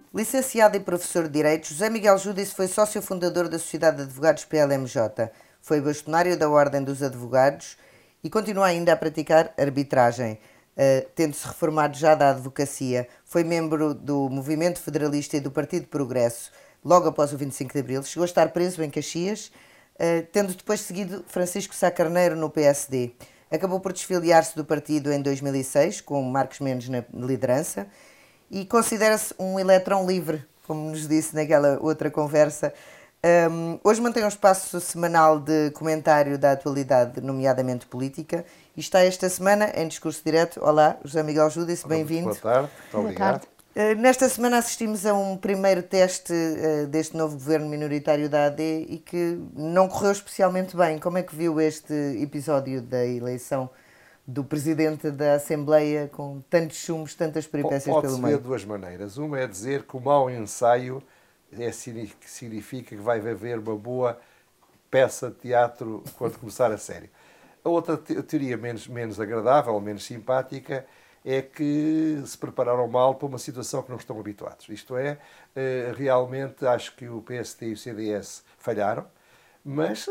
Licenciado e professor de Direito, José Miguel Júdice foi sócio fundador da Sociedade de Advogados PLMJ, foi bastonário da Ordem dos Advogados e continua ainda a praticar arbitragem, tendo-se reformado já da advocacia. Foi membro do Movimento Federalista e do Partido Progresso, logo após o 25 de Abril. Chegou a estar preso em Caxias, tendo depois seguido Francisco Sá Carneiro no PSD. Acabou por desfiliar-se do partido em 2006, com Marcos Mendes na liderança, e considera-se um eletrão livre, como nos disse naquela outra conversa. Hoje mantém um espaço semanal de comentário da atualidade, nomeadamente política, e está esta semana em Discurso Direto. Olá, José Miguel Júdice, bem-vindo. Boa tarde, muito obrigado. Nesta semana assistimos a um primeiro teste deste novo governo minoritário da AD e que não correu especialmente bem. Como é que viu este episódio da eleição do Presidente da Assembleia com tantos chumos, tantas peripécias pelo meio? Pode-se ver de duas maneiras. Uma é dizer que o mau ensaio significa que vai haver uma boa peça de teatro quando começar a série. A outra teoria menos agradável, menos simpática, é que se prepararam mal para uma situação que não estão habituados. Isto é, realmente acho que o PSD e o CDS falharam, mas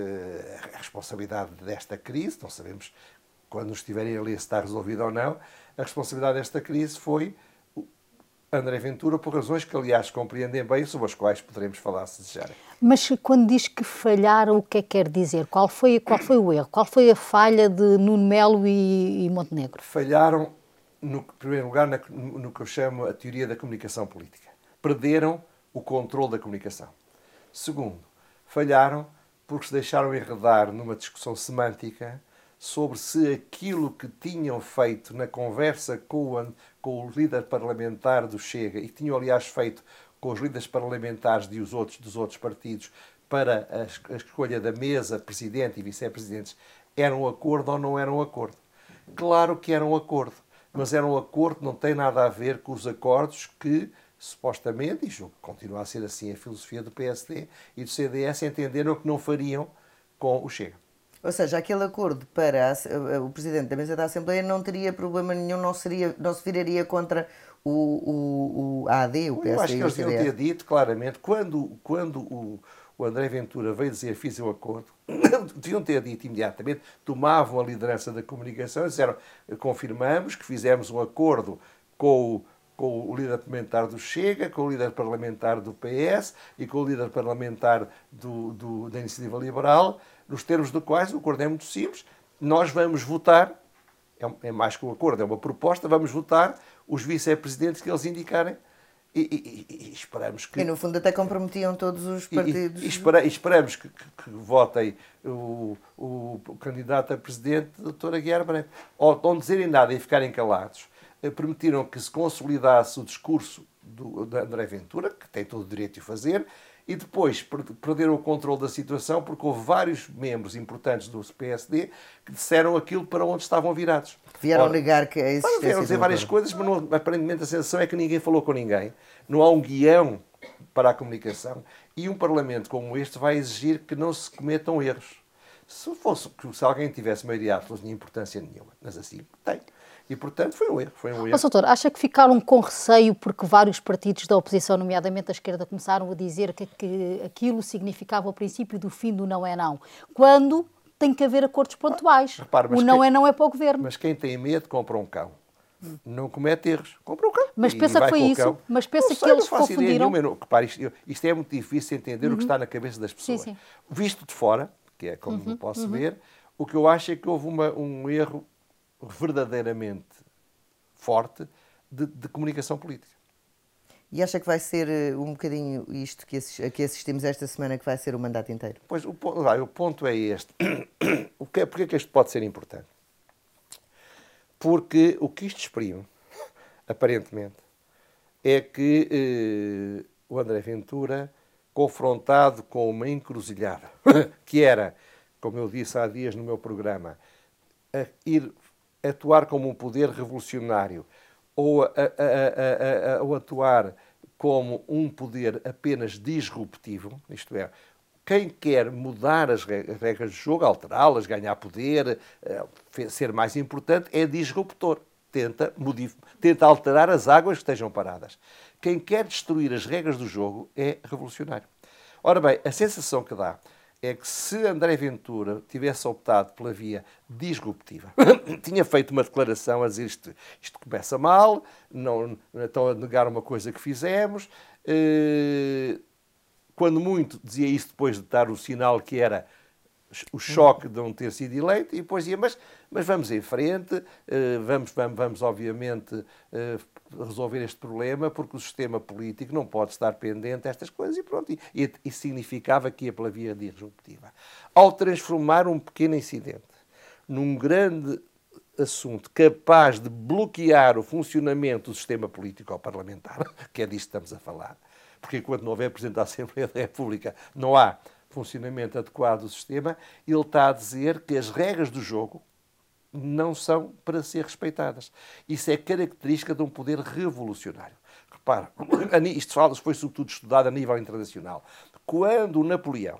a responsabilidade desta crise, não sabemos quando nos estiverem a ler se está resolvido ou não, a responsabilidade desta crise foi André Ventura, por razões que, aliás, compreendem bem, sobre as quais poderemos falar se desejarem. Mas quando diz que falharam, o que é que quer dizer? Qual foi o erro? Qual foi a falha de Nuno Melo e Montenegro? Falharam, no primeiro lugar, no que eu chamo a teoria da comunicação política. Perderam o controle da comunicação. Segundo, falharam porque se deixaram enredar numa discussão semântica sobre se aquilo que tinham feito na conversa com o líder parlamentar do Chega, e que tinham, aliás, feito com os líderes parlamentares dos outros partidos para a escolha da mesa, presidente e vice-presidentes, era um acordo ou não era um acordo. Claro que era um acordo, mas era um acordo que não tem nada a ver com os acordos que, supostamente, e julgo que continua a ser assim a filosofia do PSD e do CDS, entenderam que não fariam com o Chega. Ou seja, aquele acordo para o Presidente da Mesa da Assembleia não teria problema nenhum, não se viraria contra a AD, o PSD. Eu acho que eles deviam ter dito claramente, quando o André Ventura veio dizer fiz o acordo, deviam ter dito imediatamente, tomavam a liderança da comunicação e disseram, confirmamos que fizemos um acordo com o líder parlamentar do Chega, com o líder parlamentar do PS e com o líder parlamentar da Iniciativa Liberal, nos termos do quais o acordo é muito simples. Nós vamos votar, é mais que um acordo, é uma proposta, vamos votar os vice-presidentes que eles indicarem e esperamos que... E no fundo até comprometiam todos os partidos. Esperamos que votem o candidato a presidente, Dr. Aguiar Branco. Ou não dizerem nada e ficarem calados, permitiram que se consolidasse o discurso de André Ventura, que tem todo o direito de o fazer, e depois perderam o controle da situação porque houve vários membros importantes do PSD que disseram aquilo para onde estavam virados. Vieram negar que a existência... Vieram dizer várias coisas, mas aparentemente a sensação é que ninguém falou com ninguém. Não há um guião para a comunicação. E um Parlamento como este vai exigir que não se cometam erros. Se alguém tivesse maioria absoluta, não tinha importância nenhuma. Mas assim, tem. E, portanto, foi um erro. Mas, doutor, acha que ficaram com receio porque vários partidos da oposição, nomeadamente a esquerda, começaram a dizer que aquilo significava o princípio do fim do não é não? Quando tem que haver acordos pontuais. Repare, o não é para o governo. Mas quem tem medo compra um cão. Não comete erros. Compra um cão. Mas pensa que foi isso? Mas pensa que eles confundiram? Repare, isto é muito difícil entender o que está na cabeça das pessoas. Sim. Visto de fora, que é como não posso ver, o que eu acho é que houve um erro verdadeiramente forte de comunicação política. E acha que vai ser um bocadinho isto que assistimos esta semana, que vai ser o mandato inteiro? Pois, o ponto é este. Porquê que isto pode ser importante? Porque o que isto exprime, aparentemente, é que o André Ventura, confrontado com uma encruzilhada, que era, como eu disse há dias no meu programa, atuar como um poder revolucionário ou atuar como um poder apenas disruptivo, isto é, quem quer mudar as regras do jogo, alterá-las, ganhar poder, ser mais importante, é disruptor. tenta alterar as águas que estejam paradas. Quem quer destruir as regras do jogo é revolucionário. Ora bem, a sensação que dá é que se André Ventura tivesse optado pela via disruptiva, tinha feito uma declaração a dizer isto começa mal, não estão a negar uma coisa que fizemos, quando muito dizia isso depois de dar o sinal que era o choque de não ter sido eleito, e depois dizia, mas vamos em frente, vamos obviamente resolver este problema, porque o sistema político não pode estar pendente destas coisas, e pronto, e significava que ia pela via disruptiva. Ao transformar um pequeno incidente num grande assunto capaz de bloquear o funcionamento do sistema político ou parlamentar, que é disto que estamos a falar, porque enquanto não houver Presidente da Assembleia da República, não há funcionamento adequado do sistema, ele está a dizer que as regras do jogo não são para ser respeitadas. Isso é característica de um poder revolucionário. Repara, isto foi sobretudo estudado a nível internacional. Quando o Napoleão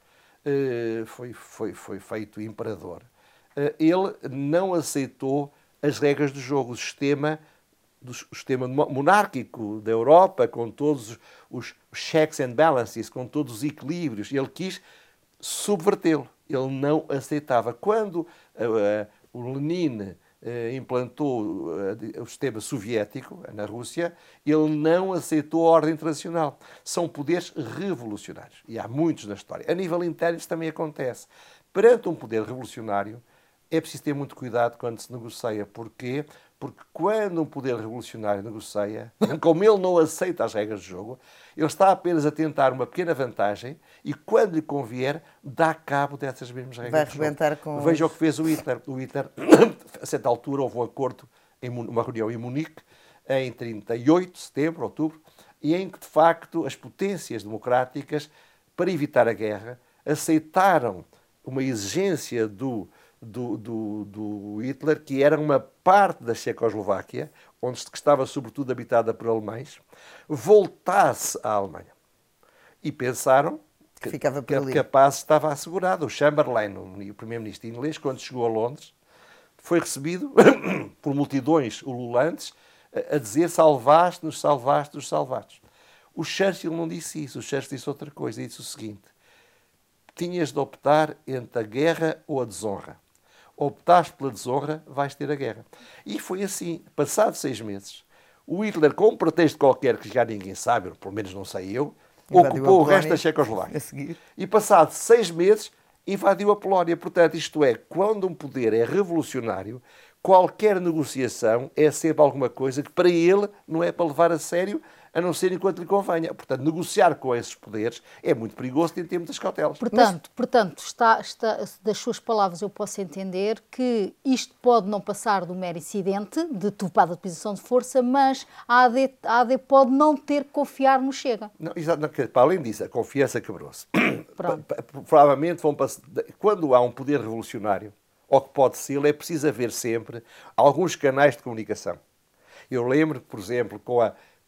foi feito imperador, ele não aceitou as regras do jogo, o sistema monárquico da Europa, com todos os checks and balances, com todos os equilíbrios. Ele quis subvertê-lo. Ele não aceitava. Quando o Lenin implantou o sistema soviético na Rússia, ele não aceitou a ordem internacional. São poderes revolucionários. E há muitos na história. A nível interno isso também acontece. Perante um poder revolucionário, é preciso ter muito cuidado quando se negocia. Porquê? Porque quando um poder revolucionário negocia, como ele não aceita as regras do jogo, ele está apenas a tentar uma pequena vantagem e, quando lhe convier, dá cabo dessas mesmas regras do jogo. Vai arrebentar com... Veja o que fez o Hitler. O Hitler, a certa altura, houve um acordo, uma reunião em Munique, em 38 de setembro, outubro, e em que, de facto, as potências democráticas, para evitar a guerra, aceitaram uma exigência do Hitler, que era uma parte da Checoslováquia, onde estava sobretudo habitada por alemães, voltasse à Alemanha. E pensaram que a paz estava assegurada. O Chamberlain, o primeiro-ministro inglês, quando chegou a Londres, foi recebido por multidões ululantes a dizer salvaste-nos, salvaste-nos, salvaste. O Churchill não disse isso. O Churchill disse outra coisa. Disse o seguinte: tinhas de optar entre a guerra ou a desonra. Optaste pela desonra, vais ter a guerra. E foi assim. Passados 6 meses, o Hitler, com um pretexto qualquer que já ninguém sabe, pelo menos não sei eu, ocupou o resto da Checoslováquia. E passados 6 meses, invadiu a Polónia. Portanto, isto é, quando um poder é revolucionário, qualquer negociação é sempre alguma coisa que para ele não é para levar a sério, a não ser enquanto lhe convenha. Portanto, negociar com esses poderes é muito perigoso, tem de ter muitas cautelas. Portanto, das suas palavras eu posso entender que isto pode não passar do mero incidente de topada de posição de força, mas a AD pode não ter que confiar no Chega. Não, para além disso, a confiança quebrou-se. Provavelmente quando há um poder revolucionário, ou que pode ser, é preciso haver sempre alguns canais de comunicação. Eu lembro, por exemplo, com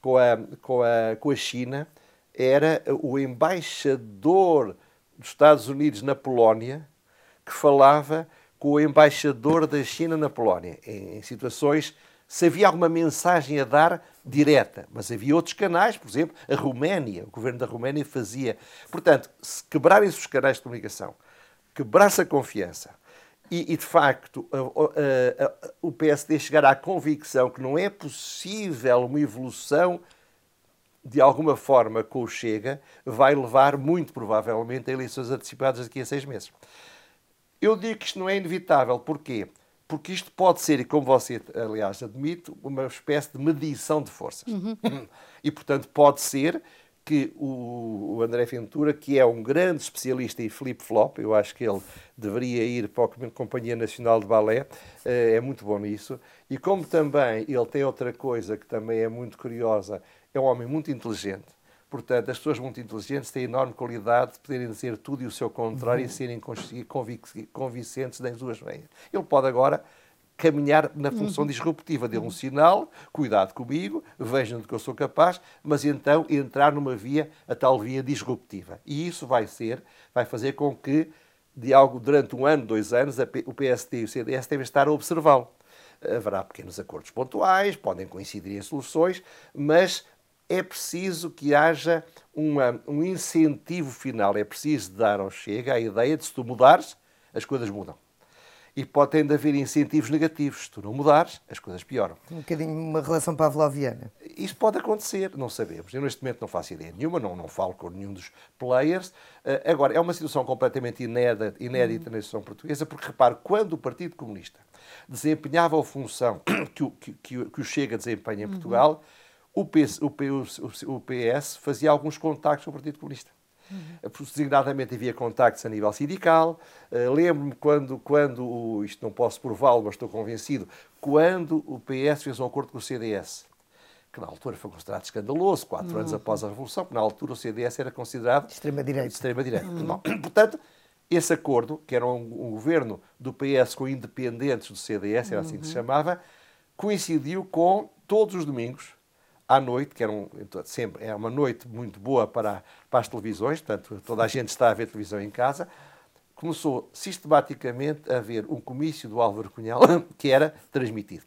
a China, era o embaixador dos Estados Unidos na Polónia que falava com o embaixador da China na Polónia, em situações, se havia alguma mensagem a dar direta, mas havia outros canais, por exemplo, a Roménia, o governo da Roménia fazia. Portanto, se quebrarem-se os canais de comunicação, quebrar-se a confiança, e, de facto, o PSD chegar à convicção que não é possível uma evolução de alguma forma com o Chega, vai levar muito provavelmente a eleições antecipadas daqui a 6 meses. Eu digo que isto não é inevitável. Porquê? Porque isto pode ser, e como você, aliás, admite, uma espécie de medição de forças. E, portanto, pode ser que o André Ventura, que é um grande especialista em flip-flop, eu acho que ele deveria ir para a Companhia Nacional de Balé, é muito bom nisso, e como também ele tem outra coisa que também é muito curiosa, é um homem muito inteligente. Portanto, as pessoas muito inteligentes têm enorme qualidade de poderem dizer tudo e o seu contrário e serem convincentes das duas veias. Ele pode agora caminhar na função disruptiva, dele um sinal, cuidado comigo, vejam do que eu sou capaz, mas então entrar numa via, a tal via disruptiva. E isso vai fazer com que, durante 1 ano, 2 anos, o PSD e o CDS devem estar a observá-lo. haverá pequenos acordos pontuais, podem coincidir em soluções, mas é preciso que haja um incentivo final. É preciso dar ao Chega a ideia de se tu mudares, as coisas mudam. E pode ainda haver incentivos negativos. Se tu não mudares, as coisas pioram. Um bocadinho uma relação pavloviana. Isso pode acontecer, não sabemos. Eu neste momento não faço ideia nenhuma, não falo com nenhum dos players. Agora, é uma situação completamente inédita na situação portuguesa, porque repare, quando o Partido Comunista desempenhava a função que o Chega desempenha em Portugal, o PS fazia alguns contactos com o Partido Comunista. Designadamente havia contactos a nível sindical. Lembro-me quando, isto não posso prová-lo, mas estou convencido, quando o PS fez um acordo com o CDS, que na altura foi considerado escandaloso, 4 anos após a Revolução, porque na altura o CDS era considerado de extrema-direita. Portanto, esse acordo, que era um governo do PS com independentes do CDS, era assim que se chamava, coincidiu com todos os domingos, à noite, que sempre é uma noite muito boa para as televisões, portanto, toda a gente está a ver televisão em casa, começou sistematicamente a haver um comício do Álvaro Cunhal que era transmitido.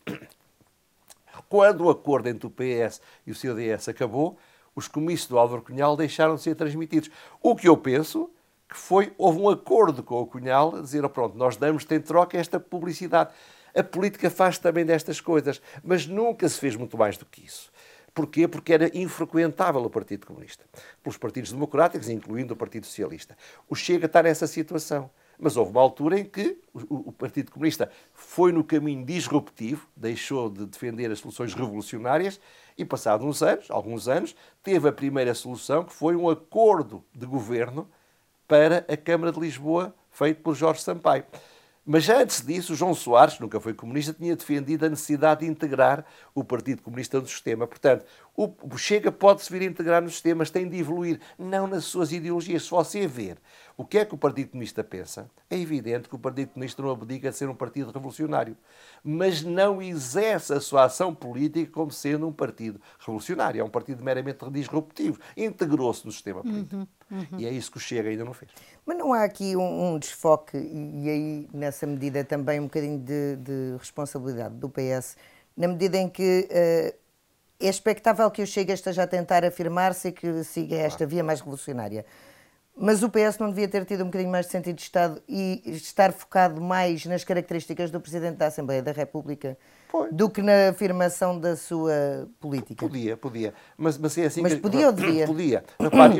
Quando o acordo entre o PS e o CDS acabou, os comícios do Álvaro Cunhal deixaram de ser transmitidos. O que eu penso que houve um acordo com o Cunhal a dizer, pronto, nós damos-te em troca esta publicidade. A política faz também destas coisas, mas nunca se fez muito mais do que isso. Porquê? Porque era infrequentável o Partido Comunista. Pelos partidos democráticos, incluindo o Partido Socialista. O Chega está nessa situação. Mas houve uma altura em que o Partido Comunista foi no caminho disruptivo, deixou de defender as soluções revolucionárias e, passados alguns anos, teve a primeira solução, que foi um acordo de governo para a Câmara de Lisboa, feito por Jorge Sampaio. Mas já antes disso, o João Soares, que nunca foi comunista, tinha defendido a necessidade de integrar o Partido Comunista no sistema. Portanto, o Chega pode-se vir a integrar no sistema, mas tem de evoluir, não nas suas ideologias. Se você ver o que é que o Partido Comunista pensa, é evidente que o Partido Comunista não abdica de ser um partido revolucionário, mas não exerce a sua ação política como sendo um partido revolucionário. É um partido meramente disruptivo. Integrou-se no sistema político. E é isso que o Chega ainda não fez. Mas não há aqui um desfoque, e aí, nessa medida, também um bocadinho de responsabilidade do PS, na medida em que é expectável que o Chega esteja a tentar afirmar-se e que siga esta via mais revolucionária. Mas o PS não devia ter tido um bocadinho mais de sentido de Estado e estar focado mais nas características do Presidente da Assembleia da República do que na afirmação da sua política? Podia. Mas é assim. Mas podia ou devia? Podia. Repare,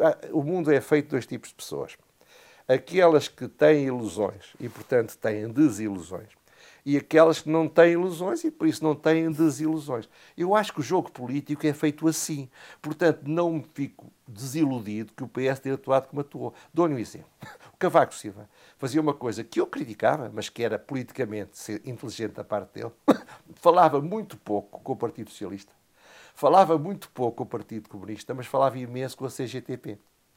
o mundo é feito de dois tipos de pessoas. Aquelas que têm ilusões e, portanto, têm desilusões. E aquelas que não têm ilusões e, por isso, não têm desilusões. Eu acho que o jogo político é feito assim. Portanto, não me fico desiludido que o PS tenha atuado como atuou. Dou-lhe um exemplo. O Cavaco Silva fazia uma coisa que eu criticava, mas que era politicamente inteligente da parte dele. Falava muito pouco com o Partido Socialista. Falava muito pouco com o Partido Comunista, mas falava imenso com a CGTP.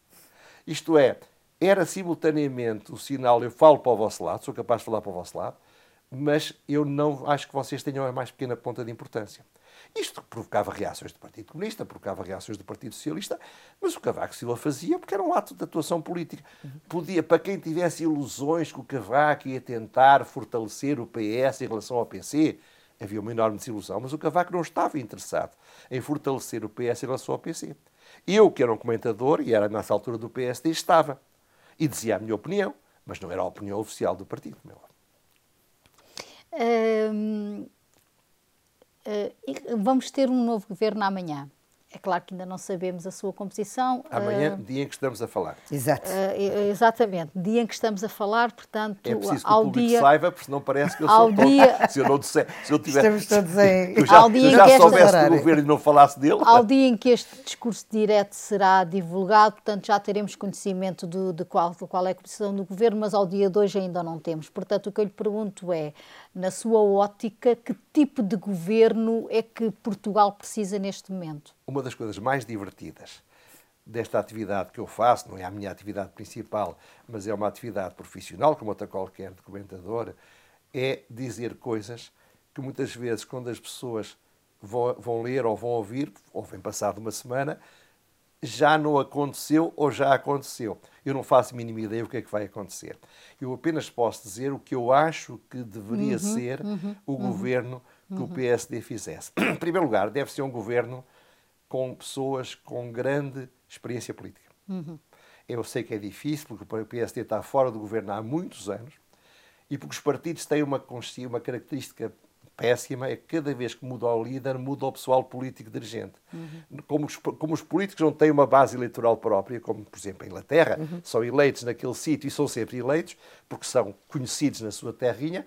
Isto é, era simultaneamente o sinal, eu falo para o vosso lado, sou capaz de falar para o vosso lado, mas eu não acho que vocês tenham a mais pequena ponta de importância. Isto provocava reações do Partido Comunista, provocava reações do Partido Socialista, mas o Cavaco Silva fazia porque era um ato de atuação política. Podia, para quem tivesse ilusões que o Cavaco ia tentar fortalecer o PS em relação ao PC, havia uma enorme desilusão, mas o Cavaco não estava interessado em fortalecer o PS em relação ao PC. Eu, que era um comentador, e era nessa altura do PSD, estava. E dizia a minha opinião, mas não era a opinião oficial do partido, meu. Vamos ter um novo governo amanhã. É claro que ainda não sabemos a sua composição. Amanhã, dia em que estamos a falar. Exato. Exatamente, dia em que estamos a falar, portanto, é preciso que o público saiba, porque senão parece que eu sou se eu não disser, se eu tiver, estamos todos em... se eu já soubesse do governo e não falasse dele. Ao dia em que este discurso direto será divulgado, portanto, já teremos conhecimento de qual é a composição do governo, mas ao dia de hoje ainda não temos. Portanto, o que eu lhe pergunto é, na sua ótica, que tipo de governo é que Portugal precisa neste momento? Uma das coisas mais divertidas desta atividade que eu faço, não é a minha atividade principal, mas é uma atividade profissional, como outra qualquer de comentador, é dizer coisas que muitas vezes, quando as pessoas vão ler ou vão ouvir, ou vem passado uma semana, já não aconteceu ou já aconteceu. Eu não faço a mínima ideia o que é que vai acontecer. Eu apenas posso dizer o que eu acho que deveria ser o governo que o PSD fizesse. Em primeiro lugar, deve ser um governo com pessoas com grande experiência política. Eu sei que é difícil, porque o PSD está fora do governo há muitos anos, e porque os partidos têm uma característica péssima, é que cada vez que muda o líder, muda o pessoal político dirigente. Como os políticos não têm uma base eleitoral própria, como, por exemplo, a Inglaterra, são eleitos naquele sítio e são sempre eleitos, porque são conhecidos na sua terrinha,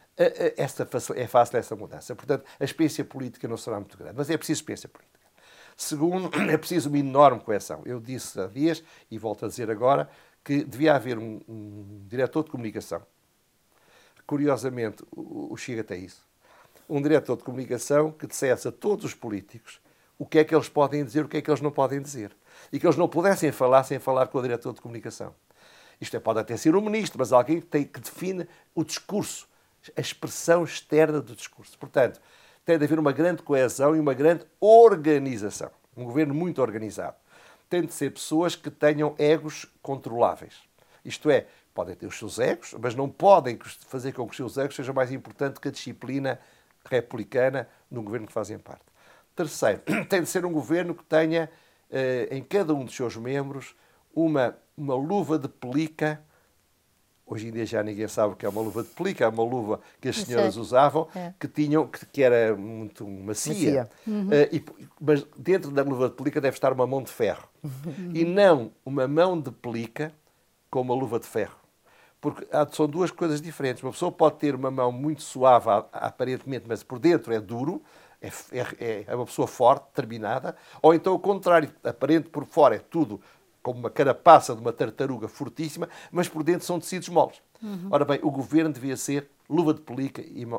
é fácil essa mudança. Portanto, a experiência política não será muito grande, mas é preciso experiência política. Segundo, é preciso uma enorme coesão. Eu disse há dias, e volto a dizer agora, que devia haver um diretor de comunicação. Curiosamente, o Chega tem isso. Um diretor de comunicação que dissesse a todos os políticos o que é que eles podem dizer, o que é que eles não podem dizer. E que eles não pudessem falar sem falar com o diretor de comunicação. Isto pode até ser um ministro, mas alguém que define o discurso, a expressão externa do discurso. Portanto, tem de haver uma grande coesão e uma grande organização. Um governo muito organizado. Tem de ser pessoas que tenham egos controláveis. Isto é, podem ter os seus egos, mas não podem fazer com que os seus egos sejam mais importantes que a disciplina republicana no governo que fazem parte. Terceiro, tem de ser um governo que tenha em cada um dos seus membros uma luva de pelica. Hoje em dia já ninguém sabe o que é uma luva de pelica, é uma luva que as senhoras usavam, que era muito macia. Mas dentro da luva de pelica deve estar uma mão de ferro. E não uma mão de pelica com uma luva de ferro. Porque são duas coisas diferentes. Uma pessoa pode ter uma mão muito suave, aparentemente, mas por dentro é duro, é uma pessoa forte, determinada, ou então o contrário, aparente por fora é tudo como uma carapaça de uma tartaruga fortíssima, mas por dentro são tecidos moles. Ora bem, o governo devia ser luva de pelica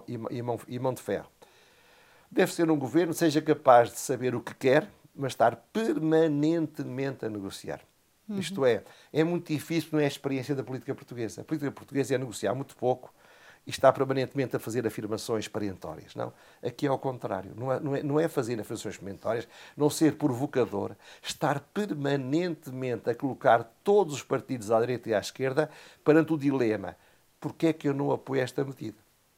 e mão de ferro. Deve ser um governo que seja capaz de saber o que quer, mas estar permanentemente a negociar. Isto é muito difícil, não é a experiência da política portuguesa. A política portuguesa é negociar muito pouco e está permanentemente a fazer afirmações perentórias. Não? Aqui é ao contrário. Não é fazer afirmações perentórias, não ser provocador, estar permanentemente a colocar todos os partidos à direita e à esquerda perante o dilema: porquê é que eu não apoio esta medida?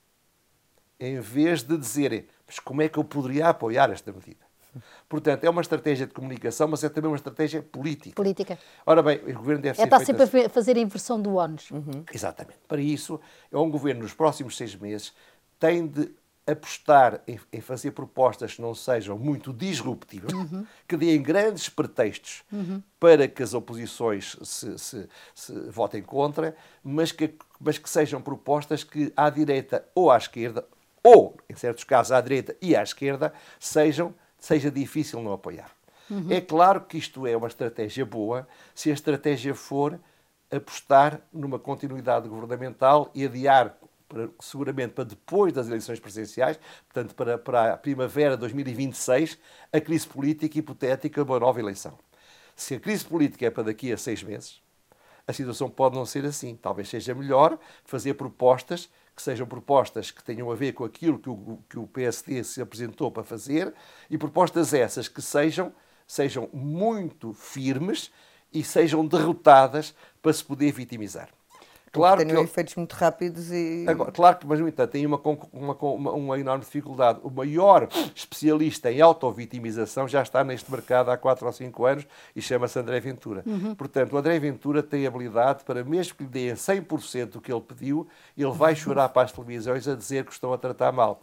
Em vez de dizerem, mas como é que eu poderia apoiar esta medida? Portanto, é uma estratégia de comunicação, mas é também uma estratégia política. Ora bem, o governo deve ser está feito sempre assim. a fazer a inversão do ónus. Exatamente. Para isso, é um governo, nos próximos 6 meses, tem de apostar em fazer propostas que não sejam muito disruptivas, que deem grandes pretextos para que as oposições se votem contra, mas que sejam propostas que à direita ou à esquerda, ou, em certos casos, à direita e à esquerda, seja difícil não apoiar. É claro que isto é uma estratégia boa se a estratégia for apostar numa continuidade governamental e adiar, seguramente para depois das eleições presidenciais, portanto para a primavera de 2026, a crise política hipotética de uma nova eleição. Se a crise política é para daqui a 6 meses, a situação pode não ser assim. Talvez seja melhor fazer propostas que sejam propostas que tenham a ver com aquilo que o PSD se apresentou para fazer, e propostas essas que sejam muito firmes e sejam derrotadas para se poder vitimizar. Claro que efeitos muito rápidos e... Agora, claro que, mas, no entanto, tem uma enorme dificuldade. O maior especialista em autovitimização já está neste mercado há 4 ou 5 anos e chama-se André Ventura. Portanto, o André Ventura tem habilidade para, mesmo que lhe deem 100% do que ele pediu, ele vai chorar para as televisões a dizer que estão a tratar mal.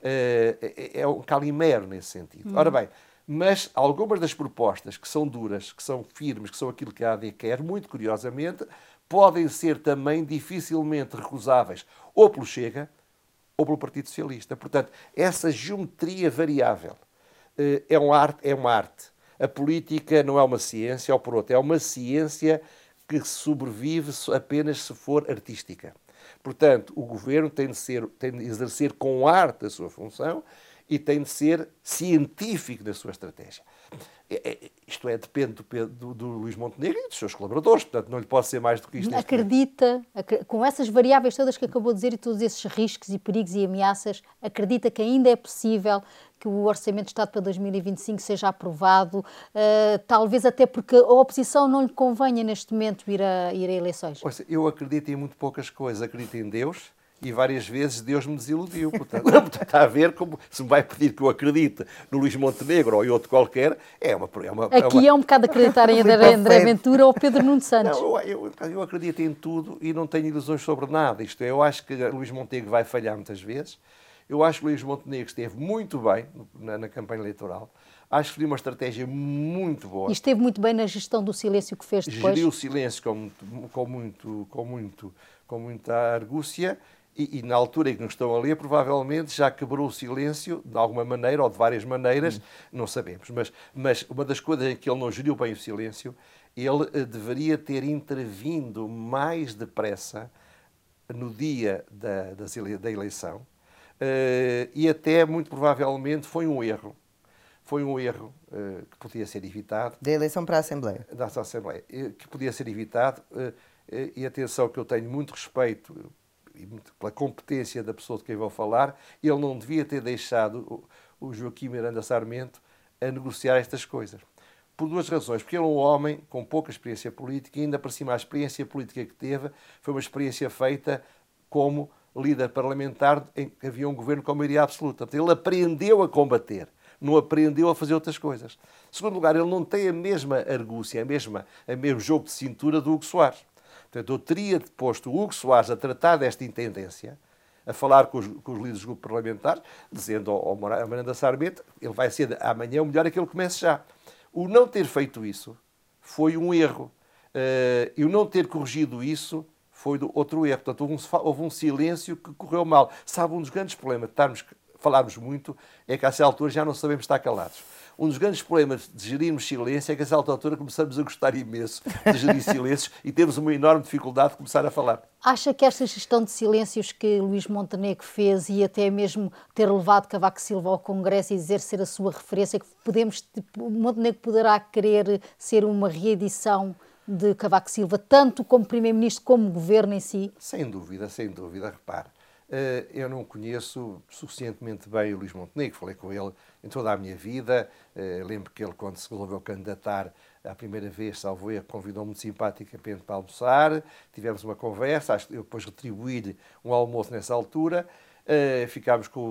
É um calimero nesse sentido. Ora bem, mas algumas das propostas que são duras, que são firmes, que são aquilo que a AD quer, muito curiosamente, podem ser também dificilmente recusáveis ou pelo Chega ou pelo Partido Socialista. Portanto, essa geometria variável é uma arte. A política não é uma ciência, ou por outro, é uma ciência que sobrevive apenas se for artística. Portanto, o governo tem de exercer com arte a sua função e tem de ser científico na sua estratégia. Isto é, depende do Luís Montenegro e dos seus colaboradores, portanto não lhe pode ser mais do que isto. Acredita, com essas variáveis todas que acabou de dizer e todos esses riscos e perigos e ameaças, acredita que ainda é possível que o Orçamento de Estado para 2025 seja aprovado, talvez até porque a oposição não lhe convenha neste momento ir a eleições? Eu acredito em muito poucas coisas, acredito em Deus. E várias vezes Deus me desiludiu. Portanto, está a ver como se me vai pedir que eu acredite no Luís Montenegro ou em outro qualquer. Aqui é um bocado acreditar em André Ventura ou Pedro Nuno Santos. Não, eu acredito em tudo e não tenho ilusões sobre nada. Isto é, eu acho que Luís Montenegro vai falhar muitas vezes. Eu acho que Luís Montenegro esteve muito bem na campanha eleitoral. Acho que foi uma estratégia muito boa. E esteve muito bem na gestão do silêncio que fez depois. Geriu o silêncio com muita argúcia. E na altura em que nos estão a ler, provavelmente já quebrou o silêncio de alguma maneira ou de várias maneiras, não sabemos. Mas uma das coisas em que ele não geriu bem o silêncio, ele deveria ter intervindo mais depressa no dia da eleição e até, muito provavelmente, foi um erro. Foi um erro que podia ser evitado. Da eleição para a Assembleia. Da Assembleia. Que podia ser evitado. E atenção que eu tenho muito respeito e pela competência da pessoa de quem vou falar, ele não devia ter deixado o Joaquim Miranda Sarmento a negociar estas coisas. Por duas razões. Porque ele é um homem com pouca experiência política e ainda por cima a experiência política que teve foi uma experiência feita como líder parlamentar em que havia um governo com maioria absoluta. Portanto, ele aprendeu a combater, não aprendeu a fazer outras coisas. Em segundo lugar, ele não tem a mesma argúcia, o mesmo jogo de cintura do Hugo Soares. Portanto, eu teria posto o Hugo Soares a tratar desta intendência, a falar com os líderes do grupo parlamentar, dizendo ao Miranda Sarmento, ele vai ser amanhã, o melhor é que ele comece já. O não ter feito isso foi um erro. E o não ter corrigido isso foi outro erro. Portanto, houve um silêncio que correu mal. Sabe, um dos grandes problemas de falarmos muito é que a essa altura já não sabemos estar calados. Um dos grandes problemas de gerirmos silêncio é que a essa altura começamos a gostar imenso de gerir silêncios e temos uma enorme dificuldade de começar a falar. Acha que esta gestão de silêncios que Luís Montenegro fez e até mesmo ter levado Cavaco Silva ao Congresso e dizer ser a sua referência, que Montenegro poderá querer ser uma reedição de Cavaco Silva, tanto como Primeiro-Ministro como Governo em si? Sem dúvida, repare. Eu não conheço suficientemente bem o Luís Montenegro, falei com ele em toda a minha vida. Lembro que ele, quando se resolveu candidatar a primeira vez, salvo erro, convidou-me muito simpaticamente para almoçar, tivemos uma conversa, acho que eu depois retribuí-lhe um almoço nessa altura, ficámos com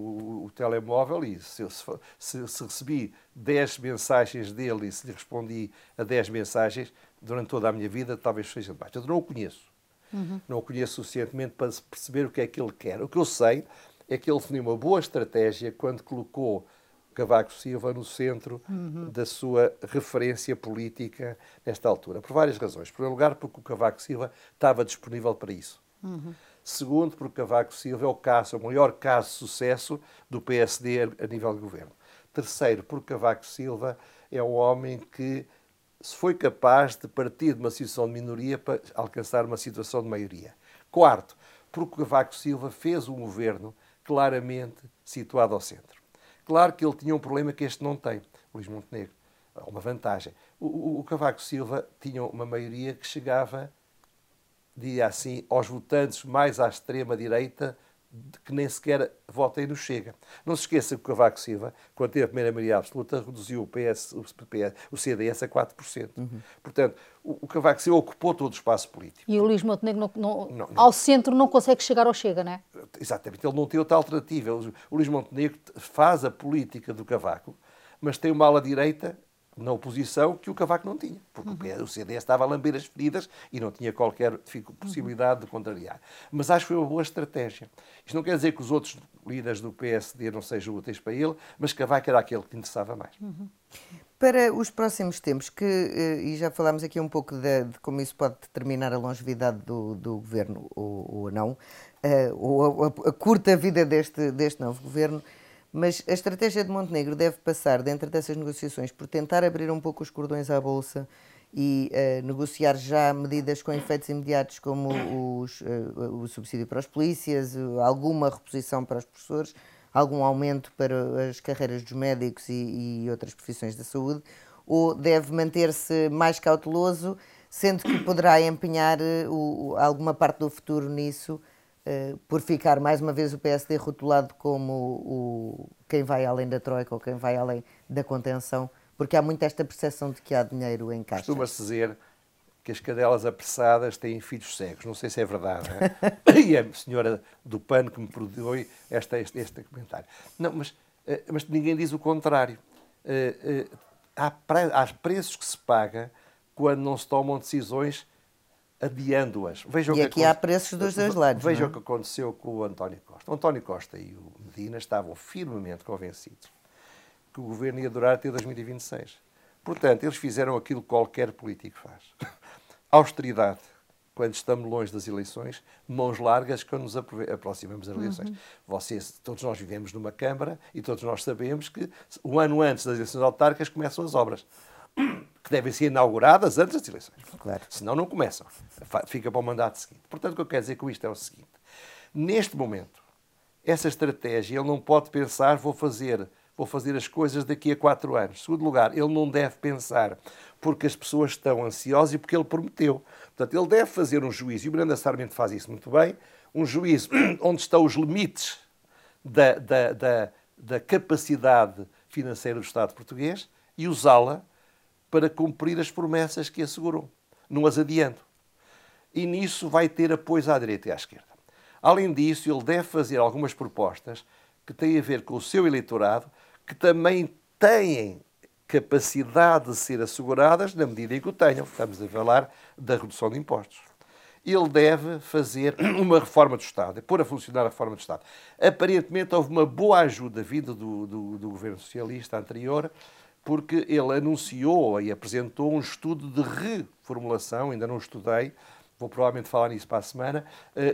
o telemóvel e se recebi 10 mensagens dele e se lhe respondi a 10 mensagens durante toda a minha vida, talvez seja demais. Eu não o conheço. Não o conheço suficientemente para perceber o que é que ele quer. O que eu sei é que ele definiu uma boa estratégia quando colocou Cavaco Silva no centro da sua referência política nesta altura. Por várias razões. Em primeiro lugar, porque o Cavaco Silva estava disponível para isso. Segundo, porque Cavaco Silva é o maior caso de sucesso do PSD a nível de governo. Terceiro, porque Cavaco Silva é um homem que se foi capaz de partir de uma situação de minoria para alcançar uma situação de maioria. Quarto, porque Cavaco Silva fez um governo claramente situado ao centro. Claro que ele tinha um problema que este não tem, o Luís Montenegro, uma vantagem. O Cavaco Silva tinha uma maioria que chegava, diria assim, aos votantes mais à extrema-direita, que nem sequer votem no Chega. Não se esqueça que o Cavaco Silva, quando teve a primeira maioria absoluta, reduziu o CDS a 4%. Portanto, o Cavaco Silva ocupou todo o espaço político. E o Luís Montenegro, ao centro, não consegue chegar ao Chega, não é? Exatamente, ele não tem outra alternativa. O Luís Montenegro faz a política do Cavaco, mas tem uma ala direita na oposição que o Cavaco não tinha, porque o CDS estava a lamber as feridas e não tinha qualquer possibilidade de contrariar. Mas acho que foi uma boa estratégia. Isto não quer dizer que os outros líderes do PSD não sejam úteis para ele, mas Cavaco era aquele que interessava mais. Para os próximos tempos, e já falámos aqui um pouco de como isso pode determinar a longevidade do governo ou não, ou a curta vida deste novo governo, mas a estratégia de Montenegro deve passar, dentro dessas negociações, por tentar abrir um pouco os cordões à Bolsa e negociar já medidas com efeitos imediatos, como o subsídio para os polícias, alguma reposição para os professores, algum aumento para as carreiras dos médicos e outras profissões da saúde, ou deve manter-se mais cauteloso, sendo que poderá empenhar alguma parte do futuro nisso, por ficar mais uma vez o PSD rotulado como quem vai além da troika ou quem vai além da contenção, porque há muito esta percepção de que há dinheiro em caixa. Costuma-se dizer que as cadelas apressadas têm filhos cegos. Não sei se é verdade. Não é? E a senhora do PAN que me perdoe este comentário. Não, mas ninguém diz o contrário. Há preços que se paga quando não se tomam decisões adiando-as. E aqui há preços dos dois lados. Veja o que aconteceu com o António Costa. O António Costa e o Medina estavam firmemente convencidos que o governo ia durar até 2026. Portanto, eles fizeram aquilo que qualquer político faz. Austeridade, quando estamos longe das eleições, mãos largas quando nos aproximamos das eleições. Todos nós vivemos numa Câmara e todos nós sabemos que um ano antes das eleições autárquicas começam as obras, que devem ser inauguradas antes das eleições. Claro. Senão não começam. Fica para o mandato seguinte. Portanto, o que eu quero dizer com isto é o seguinte. Neste momento, essa estratégia, ele não pode pensar, vou fazer as coisas daqui a 4 anos. Em segundo lugar, ele não deve pensar porque as pessoas estão ansiosas e porque ele prometeu. Portanto, ele deve fazer um juízo, e o Miranda Sarmento faz isso muito bem, um juízo onde estão os limites da capacidade financeira do Estado português e usá-la para cumprir as promessas que assegurou, não as adiando. E nisso vai ter apoio à direita e à esquerda. Além disso, ele deve fazer algumas propostas que têm a ver com o seu eleitorado, que também têm capacidade de ser asseguradas na medida em que o tenham. Estamos a falar da redução de impostos. Ele deve fazer uma reforma do Estado, pôr a funcionar a reforma do Estado. Aparentemente houve uma boa ajuda vinda do governo socialista anterior, porque ele anunciou e apresentou um estudo de reformulação, ainda não estudei, vou provavelmente falar nisso para a semana,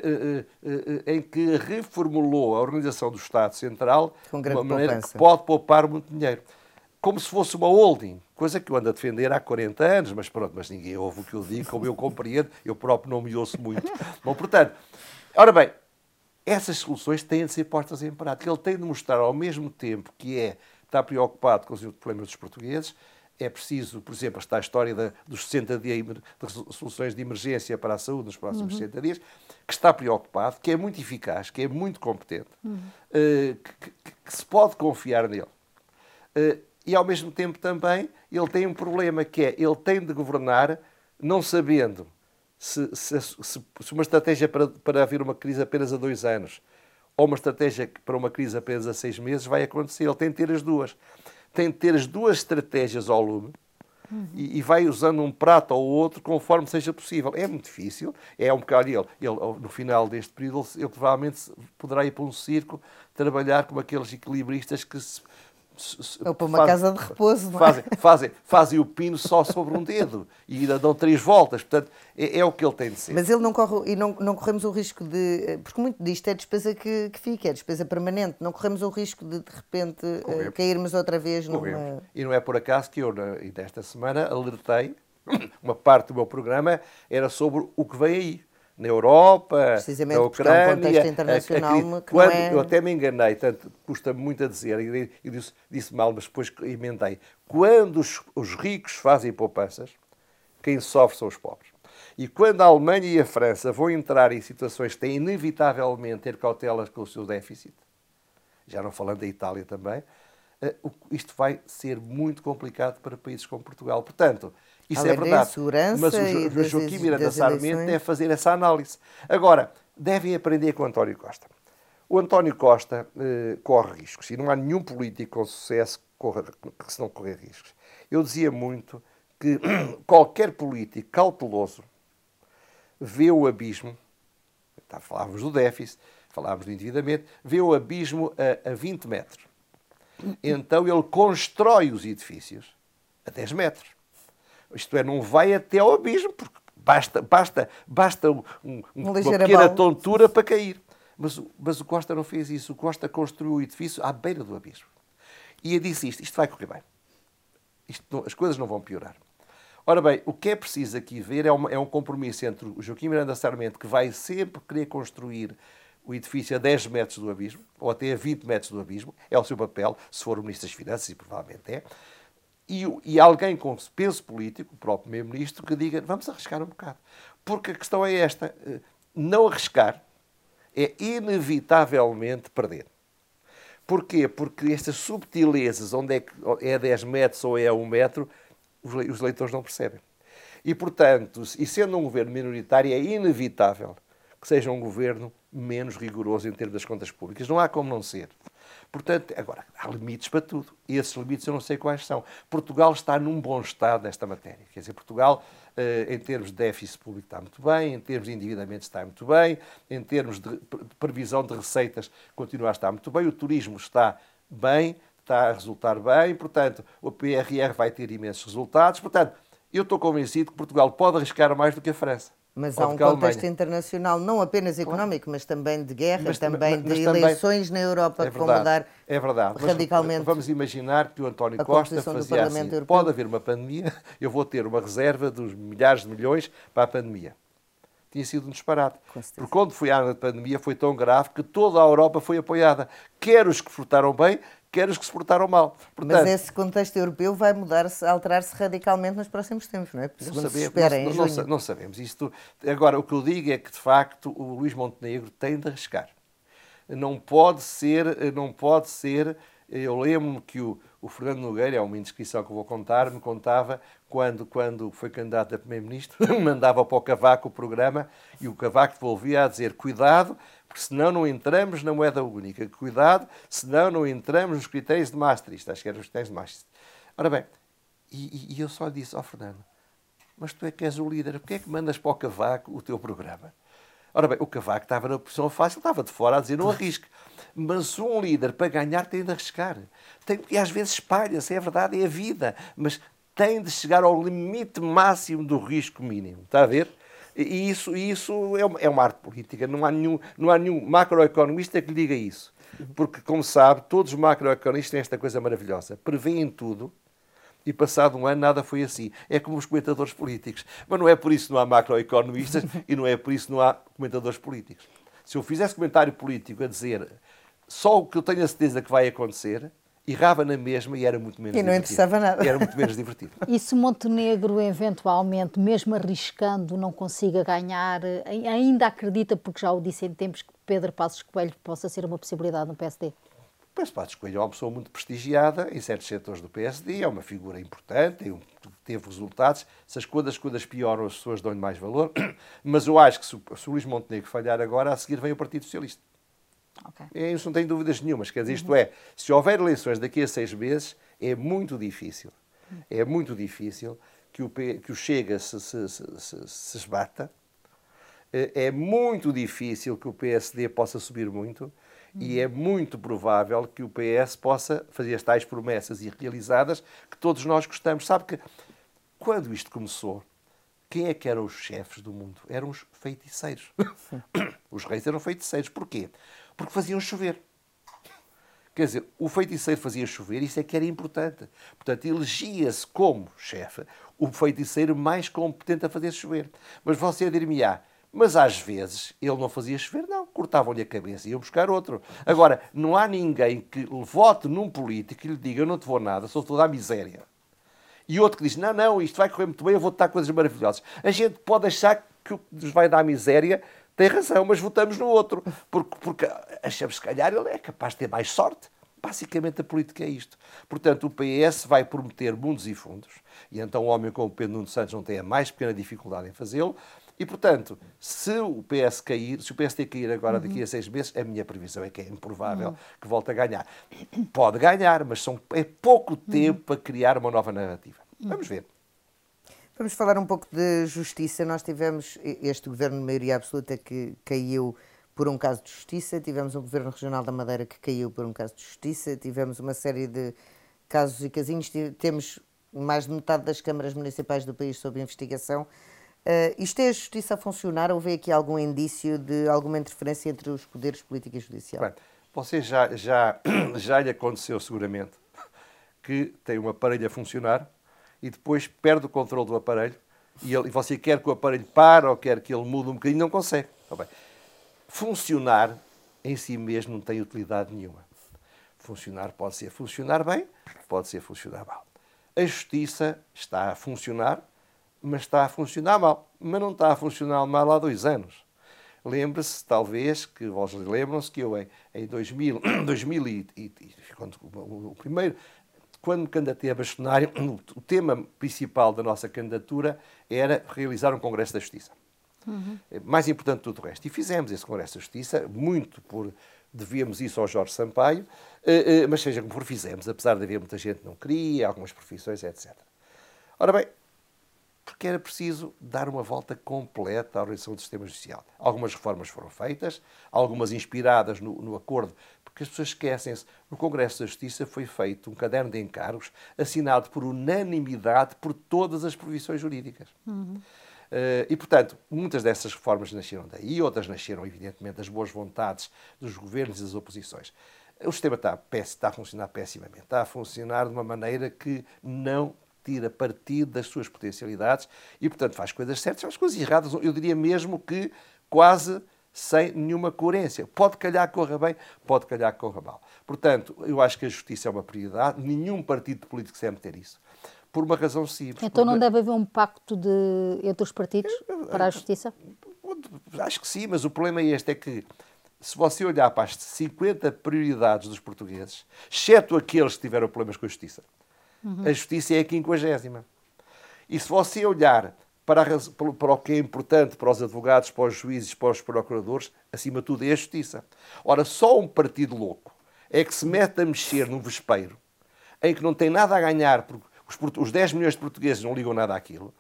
em que reformulou a organização do Estado Central de uma maneira que pode poupar muito dinheiro. Como se fosse uma holding, coisa que eu ando a defender há 40 anos, mas pronto, mas ninguém ouve o que eu digo, como eu compreendo, eu próprio não me ouço muito. Bom, portanto, ora bem, essas soluções têm de ser postas em prática. Ele tem de mostrar ao mesmo tempo que está preocupado com os problemas dos portugueses. É preciso, por exemplo, esta história dos 60 dias de soluções de emergência para a saúde nos próximos 60 dias, que está preocupado, que é muito eficaz, que é muito competente, que se pode confiar nele. E, ao mesmo tempo, também, ele tem um problema, que é, ele tem de governar não sabendo se uma estratégia para haver uma crise apenas a 2 anos ou uma estratégia para uma crise apenas a 6 meses vai acontecer. Ele tem de ter as duas. Tem de ter as duas estratégias ao lume e vai usando um prato ou outro conforme seja possível. É muito difícil. É um bocado ele no final deste período, ele provavelmente poderá ir para um circo trabalhar como aqueles equilibristas que ou para uma casa de repouso, não é? Fazem o pino só sobre um dedo e ainda dão 3 voltas. Portanto, é o que ele tem de ser. Mas ele não corre, e não corremos o risco de... Porque muito disto é despesa que fica, é despesa permanente. Não corremos o risco de repente, cairmos outra vez numa... E não é por acaso que eu, desta semana, alertei, uma parte do meu programa era sobre o que vem aí. Na Europa, precisamente na Ucrânia, porque é um contexto internacional que não é... Eu até me enganei, tanto custa muito a dizer, e disse mal, mas depois emendei. Quando os ricos fazem poupanças, quem sofre são os pobres. E quando a Alemanha e a França vão entrar em situações que têm inevitavelmente ter cautelas com o seu déficit, já não falando da Itália também, isto vai ser muito complicado para países como Portugal. Portanto, isso é verdade. Mas o Joaquim Miranda Sarmento deve fazer essa análise. Agora, devem aprender com o António Costa. O António Costa corre riscos e não há nenhum político com sucesso que se não correr riscos. Eu dizia muito que qualquer político cauteloso vê o abismo, falávamos do déficit, falávamos do endividamento, vê o abismo a 20 metros. Então ele constrói os edifícios a 10 metros. Isto é, não vai até ao abismo, porque basta uma pequena tontura para cair. Mas o Costa não fez isso. O Costa construiu o edifício à beira do abismo. E ele disse isto vai correr bem. As coisas não vão piorar. Ora bem, o que é preciso aqui ver é um compromisso entre o Joaquim Miranda Sarmento, que vai sempre querer construir o edifício a 10 metros do abismo, ou até a 20 metros do abismo, é o seu papel, se for o Ministro das Finanças, e provavelmente é, e alguém com peso político, o próprio Primeiro-Ministro, que diga, vamos arriscar um bocado. Porque a questão é esta, não arriscar é inevitavelmente perder. Porquê? Porque estas subtilezas, onde é que é 10 metros ou é 1 metro, os eleitores não percebem. E, portanto, e sendo um governo minoritário, é inevitável que seja um governo menos rigoroso em termos das contas públicas. Não há como não ser. Portanto, agora, há limites para tudo. E esses limites eu não sei quais são. Portugal está num bom estado nesta matéria. Quer dizer, Portugal, em termos de déficit público, está muito bem, em termos de endividamento está muito bem, em termos de previsão de receitas continua a estar muito bem, o turismo está bem, está a resultar bem, portanto, o PRR vai ter imensos resultados. Portanto, eu estou convencido que Portugal pode arriscar mais do que a França. Mas há um contexto internacional, não apenas económico, mas também de guerra, também de eleições na Europa que vão mudar radicalmente. Mas vamos imaginar que o António Costa fazia assim, pode haver uma pandemia, eu vou ter uma reserva dos milhares de milhões para a pandemia. Tinha sido um disparate. Porque quando foi a ano da pandemia foi tão grave que toda a Europa foi apoiada. Quer os que se portaram bem, quer os que se portaram mal. Portanto, mas esse contexto europeu vai mudar-se, alterar-se radicalmente nos próximos tempos, não é? Não sabemos. Agora, o que eu digo é que, de facto, o Luís Montenegro tem de arriscar. Não pode ser. Eu lembro-me que o Fernando Nogueira, é uma indiscrição que eu vou contar, me contava quando foi candidato a primeiro-ministro, mandava para o Cavaco o programa e o Cavaco devolvia a dizer cuidado, porque senão não entramos na moeda única. Cuidado, senão não entramos nos critérios de Maastricht. Acho que eram os critérios de Maastricht. Ora bem, e eu só disse ao Fernando, mas tu é que és o líder, porque é que mandas para o Cavaco o teu programa? Ora bem, o Cavaco estava na posição fácil, estava de fora a dizer não arrisque. Mas um líder, para ganhar, tem de arriscar. E às vezes espalha-se, é verdade, é a vida. Mas tem de chegar ao limite máximo do risco mínimo. Está a ver? E isso é uma arte política. Não há nenhum macroeconomista que lhe diga isso. Porque, como sabe, todos os macroeconomistas têm esta coisa maravilhosa. Prevêem tudo. E passado um ano nada foi assim. É como os comentadores políticos. Mas não é por isso que não há macroeconomistas e não é por isso que não há comentadores políticos. Se eu fizesse comentário político a dizer só o que eu tenho a certeza que vai acontecer, errava na mesma e era muito menos divertido. E não interessava nada. E era muito menos divertido. E se Montenegro, eventualmente, mesmo arriscando, não consiga ganhar, ainda acredita, porque já o disse em tempos, que Pedro Passos Coelho possa ser uma possibilidade no PSD? Pedro Passos Coelho é uma pessoa muito prestigiada em certos setores do PSD, é uma figura importante, teve resultados. Se as coisas pioram, as pessoas dão-lhe mais valor. Mas eu acho que se o Luís Montenegro falhar agora, a seguir vem o Partido Socialista. Okay. Isso não tenho dúvidas nenhumas. Quer dizer, isto é, se houver eleições daqui a 6 meses, é muito difícil que o Chega se esbata. É muito difícil que o PSD possa subir muito. E é muito provável que o PS possa fazer as tais promessas irrealizadas que todos nós gostamos. Sabe que, quando isto começou, quem é que eram os chefes do mundo? Eram os feiticeiros. Os reis eram feiticeiros. Porquê? Porque faziam chover. Quer dizer, o feiticeiro fazia chover, isso é que era importante. Portanto, elegia-se como chefe o feiticeiro mais competente a fazer chover. Mas você dir-me-á, mas às vezes ele não fazia chover, não. Cortavam-lhe a cabeça e iam buscar outro. Agora, não há ninguém que vote num político e lhe diga eu não te vou nada, só te vou dar miséria. E outro que diz, não, isto vai correr muito bem, eu vou-te dar coisas maravilhosas. A gente pode achar que o que nos vai dar miséria tem razão, mas votamos no outro. Porque achamos que, se calhar, ele é capaz de ter mais sorte. Basicamente, a política é isto. Portanto, o PS vai prometer mundos e fundos. E então o homem como Pedro Nuno Santos não tem a mais pequena dificuldade em fazê-lo. E, portanto, se o PSD cair agora daqui a 6 meses, a minha previsão é que é improvável que volte a ganhar. Pode ganhar, mas é pouco tempo para criar uma nova narrativa. Vamos ver. Vamos falar um pouco de justiça. Nós tivemos este governo de maioria absoluta que caiu por um caso de justiça, tivemos um governo regional da Madeira que caiu por um caso de justiça, tivemos uma série de casos e casinhos, temos mais de metade das câmaras municipais do país sob investigação. Isto é a justiça a funcionar ou vê aqui algum indício de alguma interferência entre os poderes político e judicial? Bem, você já lhe aconteceu seguramente que tem um aparelho a funcionar e depois perde o controle do aparelho e você quer que o aparelho pare ou quer que ele mude um bocadinho, não consegue. Funcionar em si mesmo não tem utilidade nenhuma. Pode ser funcionar bem, pode ser funcionar mal. A justiça está a funcionar, mas está a funcionar mal. Mas não está a funcionar mal há 2 anos. Lembre-se, talvez, que vocês lembram-se que eu em 2000 quando me candidatei a bastonário, o tema principal da nossa candidatura era realizar um Congresso da Justiça. Mais importante de tudo o resto. E fizemos esse Congresso da Justiça, devíamos isso ao Jorge Sampaio, mas seja como for, fizemos, apesar de haver muita gente que não queria, algumas profissões, etc. Ora bem, porque era preciso dar uma volta completa à organização do sistema judicial. Algumas reformas foram feitas, algumas inspiradas no acordo, porque as pessoas esquecem-se, no Congresso da Justiça foi feito um caderno de encargos assinado por unanimidade por todas as profissões jurídicas. E, portanto, muitas dessas reformas nasceram daí, outras nasceram, evidentemente, das boas vontades dos governos e das oposições. O sistema está a funcionar pessimamente, está a funcionar de uma maneira que não tira partido das suas potencialidades e, portanto, faz coisas certas, faz coisas erradas, eu diria mesmo que quase sem nenhuma coerência. Pode calhar que corra bem, pode calhar que corra mal. Portanto, eu acho que a justiça é uma prioridade, nenhum partido político se deve meter isso. Por uma razão simples. Então não deve haver um pacto entre os partidos para a justiça? Acho que sim, mas o problema é este, é que se você olhar para as 50 prioridades dos portugueses, exceto aqueles que tiveram problemas com a justiça, a justiça é a 50ª. E se você olhar para o que é importante para os advogados, para os juízes, para os procuradores, acima de tudo é a justiça. Ora, só um partido louco é que se mete a mexer num vespeiro em que não tem nada a ganhar, porque os 10 milhões de portugueses não ligam nada àquilo,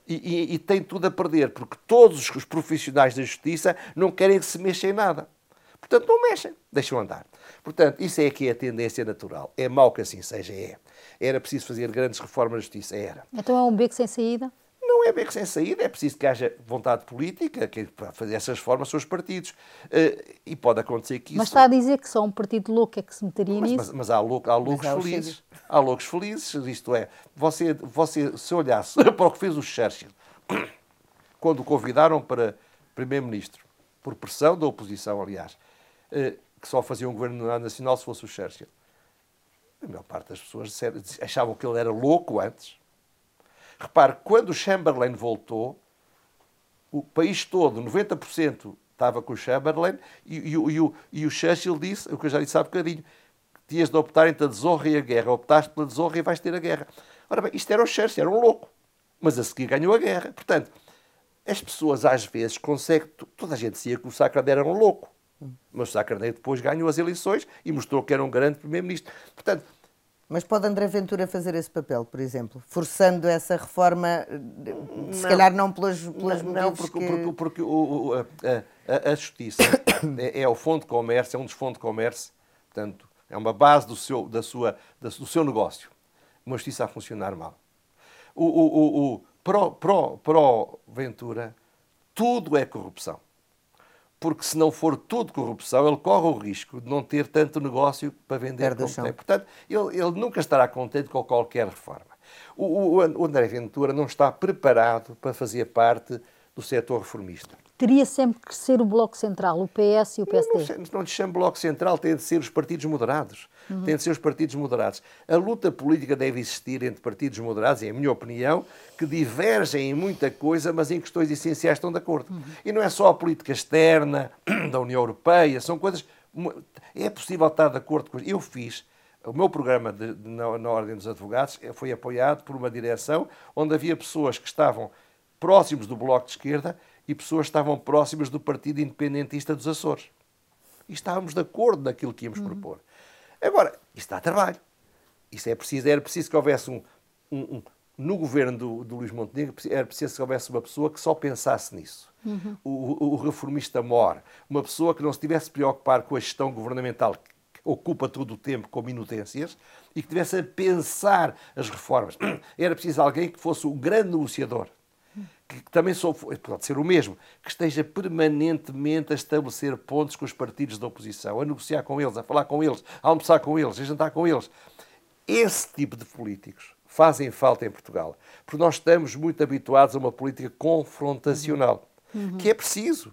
e tem tudo a perder, porque todos os profissionais da justiça não querem que se mexa em nada. Portanto, não mexem, deixam andar. Portanto, isso é que é a tendência natural. É mau que assim seja, é. Era preciso fazer grandes reformas na justiça, era. Então é um beco sem saída? Não é beco sem saída, é preciso que haja vontade política, que para fazer essas reformas são os partidos. E pode acontecer que isso... Mas está a dizer que só um partido louco é que se meteria nisso? Mas há loucos felizes. Há loucos felizes, isto é, você se olhasse para o que fez o Churchill, quando o convidaram para primeiro-ministro, por pressão da oposição, aliás, que só fazia um governo nacional se fosse o Churchill. A maior parte das pessoas achavam que ele era louco antes. Repare, quando o Chamberlain voltou, o país todo, 90%, estava com o Chamberlain e o Churchill disse, o que eu já disse há bocadinho, que tinhas de optar entre a desonra e a guerra. Optaste pela desonra e vais ter a guerra. Ora bem, isto era o Churchill, era um louco. Mas a seguir ganhou a guerra. Portanto, as pessoas às vezes conseguem... Toda a gente dizia que o Sá Carneiro era um louco. Mas o Sá Carneiro depois ganhou as eleições e mostrou que era um grande primeiro-ministro. Portanto... Mas pode André Ventura fazer esse papel, por exemplo? Forçando essa reforma, se calhar não pelos motivos porque a justiça é o fundo de comércio, é um dos fundos de comércio, portanto, é uma base do seu negócio. Uma justiça a funcionar mal. Pro Ventura, tudo é corrupção. Porque se não for tudo corrupção, ele corre o risco de não ter tanto negócio para vender como tem. Portanto, ele nunca estará contente com qualquer reforma. O André Ventura não está preparado para fazer parte do setor reformista. Teria sempre que ser o Bloco Central, o PS e o PSD. Não lhe chamo Bloco Central, tem de ser os partidos moderados. Tem de ser os partidos moderados. A luta política deve existir entre partidos moderados, é a minha opinião, que divergem em muita coisa, mas em questões essenciais estão de acordo. E não é só a política externa da União Europeia, são coisas... É possível estar de acordo com... Eu fiz... O meu programa na Ordem dos Advogados foi apoiado por uma direção onde havia pessoas que estavam próximos do Bloco de Esquerda e pessoas que estavam próximas do Partido Independentista dos Açores. E estávamos de acordo naquilo que íamos propor. Agora, isto dá trabalho. Era preciso que houvesse no governo do Luís Montenegro, era preciso que houvesse uma pessoa que só pensasse nisso. O reformista mor. Uma pessoa que não se tivesse de preocupar com a gestão governamental, que ocupa todo o tempo com minutências, e que tivesse a pensar as reformas. Era preciso alguém que fosse um grande negociador. Que também pode ser o mesmo, que esteja permanentemente a estabelecer pontos com os partidos da oposição, a negociar com eles, a falar com eles, a almoçar com eles, a jantar com eles. Esse tipo de políticos fazem falta em Portugal, porque nós estamos muito habituados a uma política confrontacional, que é preciso.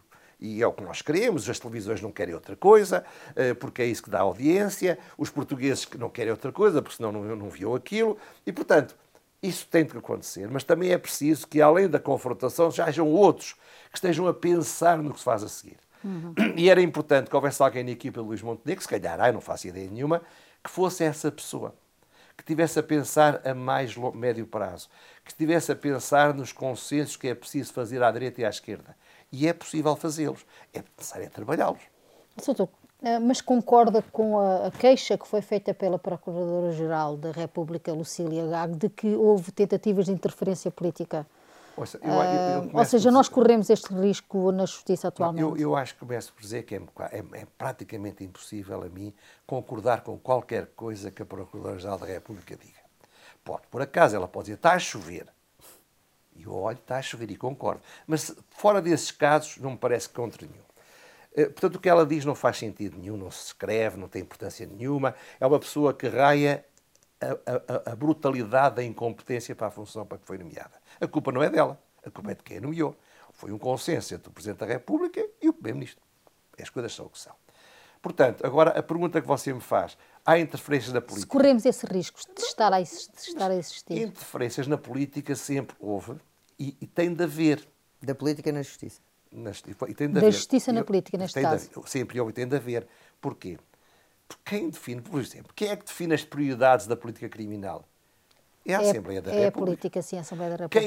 e é o que nós queremos, as televisões não querem outra coisa, porque é isso que dá audiência, os portugueses que não querem outra coisa, porque senão não viam aquilo, e, portanto, isso tem de acontecer, mas também é preciso que, além da confrontação, já hajam outros que estejam a pensar no que se faz a seguir. E era importante que houvesse alguém na equipa de Luís Montenegro, se calhar, eu não faço ideia nenhuma, que fosse essa pessoa, que estivesse a pensar a mais médio prazo, que estivesse a pensar nos consensos que é preciso fazer à direita e à esquerda. E é possível fazê-los. É necessário trabalhá-los. Doutor, mas concorda com a queixa que foi feita pela Procuradora-Geral da República, Lucília Gago, de que houve tentativas de interferência política? Ouça, ou seja, nós corremos este risco na Justiça atualmente? Eu acho que começo por dizer que é praticamente impossível a mim concordar com qualquer coisa que a Procuradora-Geral da República diga. Pode, por acaso, ela pode dizer, está a chover. E eu olho, está a chover e concordo. Mas fora desses casos, não me parece contra nenhum. Portanto, o que ela diz não faz sentido nenhum, não se escreve, não tem importância nenhuma. É uma pessoa que raia a brutalidade da incompetência para a função para que foi nomeada. A culpa não é dela, a culpa é de quem a nomeou. Foi um consenso entre o Presidente da República e o Primeiro-Ministro. As coisas são o que são. Portanto, agora a pergunta que você me faz, há interferências na política? Se corremos esse risco de estar a existir? Interferências na política sempre houve e tem de haver. Da política na justiça. Da justiça na política, neste caso. Sempre houve e tem de haver. Porquê? Porque quem define, por exemplo, quem é que define as prioridades da política criminal? É a Assembleia da República. É a política, sim, a Assembleia da República.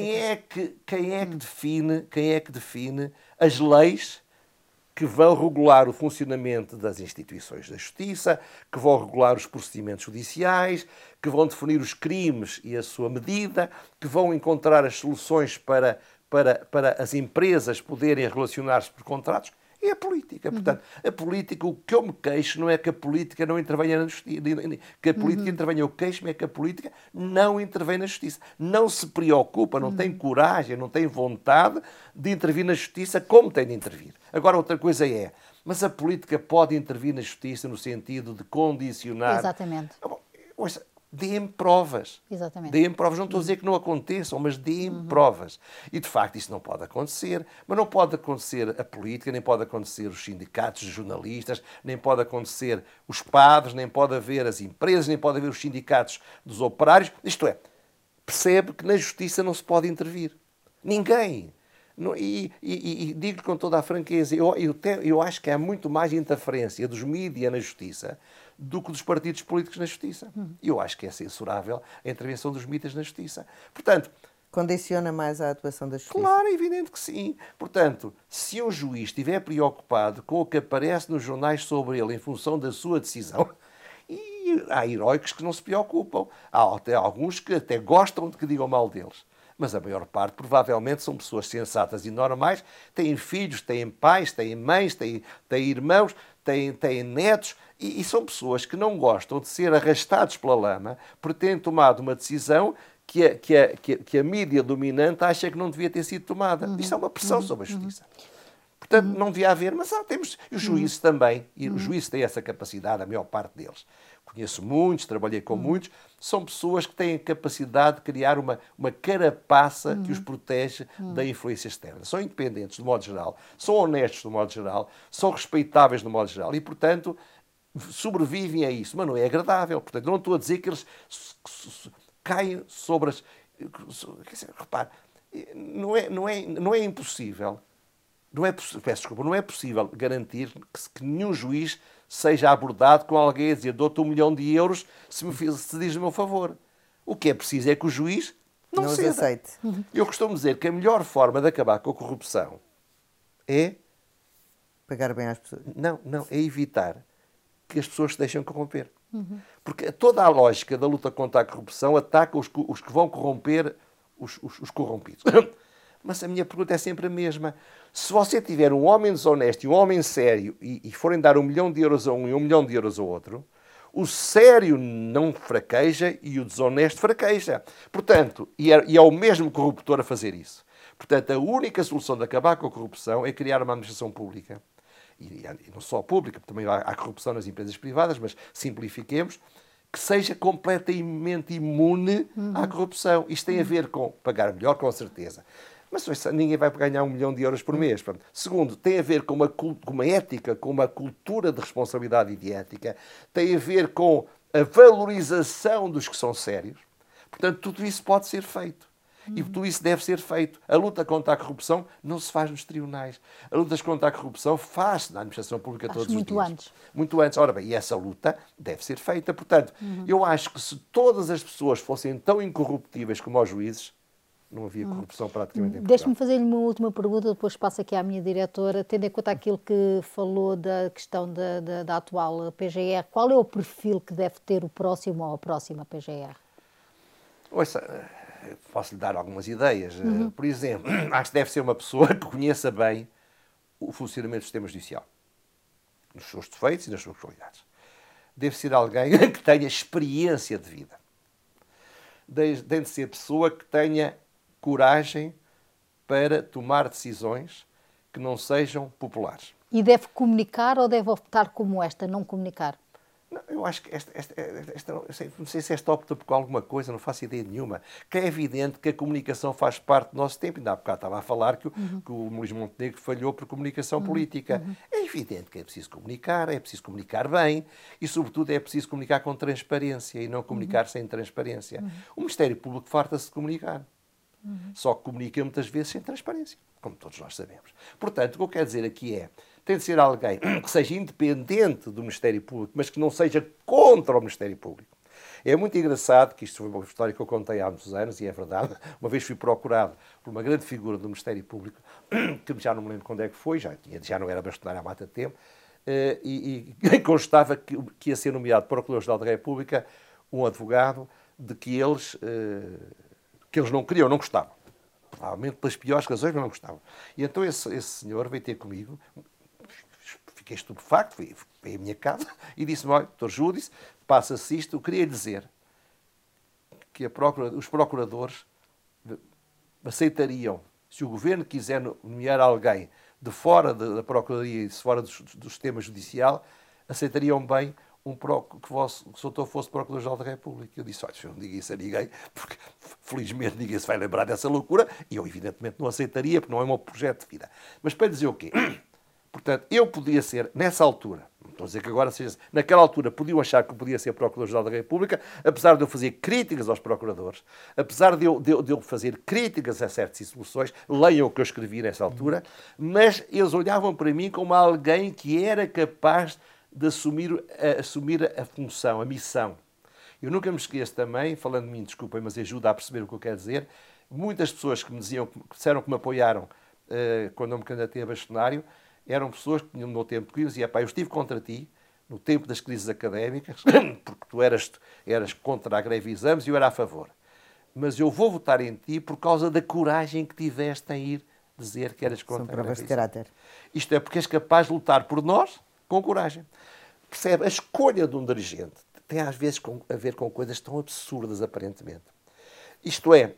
Quem é que define as leis que vão regular o funcionamento das instituições da justiça, que vão regular os procedimentos judiciais, que vão definir os crimes e a sua medida, que vão encontrar as soluções para as empresas poderem relacionar-se por contratos? É a política. Portanto, a política, o que eu me queixo não é que a política não intervenha na justiça, que a política intervenha. Eu queixo-me é que a política não intervém na justiça. Não se preocupa, não tem coragem, não tem vontade de intervir na justiça como tem de intervir. Agora, outra coisa é, mas a política pode intervir na justiça no sentido de condicionar... Exatamente. Deem provas. Exatamente. Deem provas. Não estou a dizer que não aconteçam, mas deem provas. E, de facto, isso não pode acontecer. Mas não pode acontecer a política, nem pode acontecer os sindicatos de jornalistas, nem pode acontecer os padres, nem pode haver as empresas, nem pode haver os sindicatos dos operários. Isto é, percebe que na justiça não se pode intervir. Ninguém. E digo-lhe com toda a franqueza, eu acho que há muito mais interferência dos mídias na justiça do que dos partidos políticos na justiça. E eu acho que é censurável a intervenção dos mídias na justiça. Portanto, condiciona mais a atuação da justiça? Claro, é evidente que sim. Portanto, se um juiz estiver preocupado com o que aparece nos jornais sobre ele em função da sua decisão, e há heróicos que não se preocupam. Há até alguns que até gostam de que digam mal deles. Mas a maior parte, provavelmente, são pessoas sensatas e normais, têm filhos, têm pais, têm mães, têm irmãos, têm netos, e são pessoas que não gostam de ser arrastados pela lama porque têm tomado uma decisão que a mídia dominante acha que não devia ter sido tomada. Isto é uma pressão sobre a justiça. Portanto, não devia haver, mas temos os juízes também, e os juízes têm essa capacidade, a maior parte deles. Conheço muitos, trabalhei com muitos, são pessoas que têm a capacidade de criar uma carapaça que os protege da influência externa. São independentes, do modo geral, são honestos, do modo geral, são respeitáveis, do modo geral, e, portanto, sobrevivem a isso. Mas não é agradável. Portanto, não estou a dizer que eles caem sobre as... Repare, não é impossível. Peço desculpa, não é possível garantir que nenhum juiz seja abordado com alguém a dizer dou-te 1 milhão de euros se diz o meu favor. O que é preciso é que o juiz não os ceda. aceite. Eu costumo dizer que a melhor forma de acabar com a corrupção é... Pagar bem às pessoas. Não, é evitar que as pessoas se deixem corromper. Porque toda a lógica da luta contra a corrupção ataca os que vão corromper os corrompidos. Mas a minha pergunta é sempre a mesma. Se você tiver um homem desonesto e um homem sério e forem dar 1 milhão de euros a um e 1 milhão de euros ao outro, o sério não fraqueja e o desonesto fraqueja. Portanto, e é o mesmo corruptor a fazer isso. Portanto, a única solução de acabar com a corrupção é criar uma administração pública. E não só pública, porque também há corrupção nas empresas privadas, mas simplifiquemos, que seja completamente imune à corrupção. Isto tem a ver com pagar melhor, com certeza. Mas ninguém vai ganhar 1 milhão de euros por mês. Portanto, segundo, tem a ver com uma ética, com uma cultura de responsabilidade e de ética, tem a ver com a valorização dos que são sérios. Portanto, tudo isso pode ser feito. E tudo isso deve ser feito. A luta contra a corrupção não se faz nos tribunais. A luta contra a corrupção faz-se na administração pública todos os dias. Muito antes. Muito antes. Ora bem, e essa luta deve ser feita. Portanto, eu acho que se todas as pessoas fossem tão incorruptíveis como os juízes, não havia corrupção praticamente em Portugal. Deixe-me fazer-lhe uma última pergunta, depois passo aqui à minha diretora. Tendo em conta aquilo que falou da questão da atual PGR, qual é o perfil que deve ter o próximo ou a próxima PGR? Ouça, posso lhe dar algumas ideias. Por exemplo, acho que deve ser uma pessoa que conheça bem o funcionamento do sistema judicial, nos seus defeitos e nas suas qualidades. Deve ser alguém que tenha experiência de vida. Deve de ser pessoa que tenha coragem para tomar decisões que não sejam populares. E deve comunicar ou deve optar como esta, não comunicar? Não, eu acho que não sei se esta opta por alguma coisa, não faço ideia nenhuma. Que é evidente que a comunicação faz parte do nosso tempo. Ainda há bocado estava a falar que o Luís Montenegro falhou por comunicação política. É evidente que é preciso comunicar bem e, sobretudo, é preciso comunicar com transparência e não comunicar sem transparência. O Ministério Público farta-se de comunicar. Só que comunica muitas vezes sem transparência, como todos nós sabemos. Portanto, o que eu quero dizer aqui é tem de ser alguém que seja independente do Ministério Público, mas que não seja contra o Ministério Público. É muito engraçado, que isto foi uma história que eu contei há muitos anos, e é verdade, uma vez fui procurado por uma grande figura do Ministério Público, que já não me lembro quando é que foi, já não era bastonário há muito tempo, e constava que ia ser nomeado Procurador-Geral da República um advogado de que eles não queriam, não gostavam. Provavelmente pelas piores razões, mas não gostavam. E então esse senhor veio ter comigo, fiquei estupefacto, foi à minha casa e disse-me: olha, Dr. Júdice, passa-se isto. Eu queria dizer que os procuradores aceitariam, se o governo quiser nomear alguém de fora da Procuradoria e de fora do sistema judicial, aceitariam bem que o doutor fosse Procurador-Geral da República. Eu disse: olha, eu não digo isso a ninguém, porque felizmente ninguém se vai lembrar dessa loucura, e eu evidentemente não aceitaria, porque não é o meu projeto de vida. Mas para dizer o quê? Portanto, eu podia ser, nessa altura, não estou a dizer que agora seja, naquela altura podiam achar que eu podia ser Procurador-Geral da República, apesar de eu fazer críticas aos procuradores, apesar de eu fazer críticas a certas soluções, leiam o que eu escrevi nessa altura, mas eles olhavam para mim como alguém que era capaz de assumir a função, a missão. Eu nunca me esqueço também, falando de mim, desculpem, mas ajuda a perceber o que eu quero dizer, muitas pessoas que me disseram que me apoiaram quando eu me candidatei a bastonário, eram pessoas que no meu tempo que diziam: pá, eu estive contra ti no tempo das crises académicas, porque tu eras contra a greve de exames e eu era a favor. Mas eu vou votar em ti por causa da coragem que tiveste em ir dizer que eras contra a greve de exames. Isto é porque és capaz de lutar por nós com coragem. Percebe? A escolha de um dirigente tem às vezes a ver com coisas tão absurdas, aparentemente. Isto é,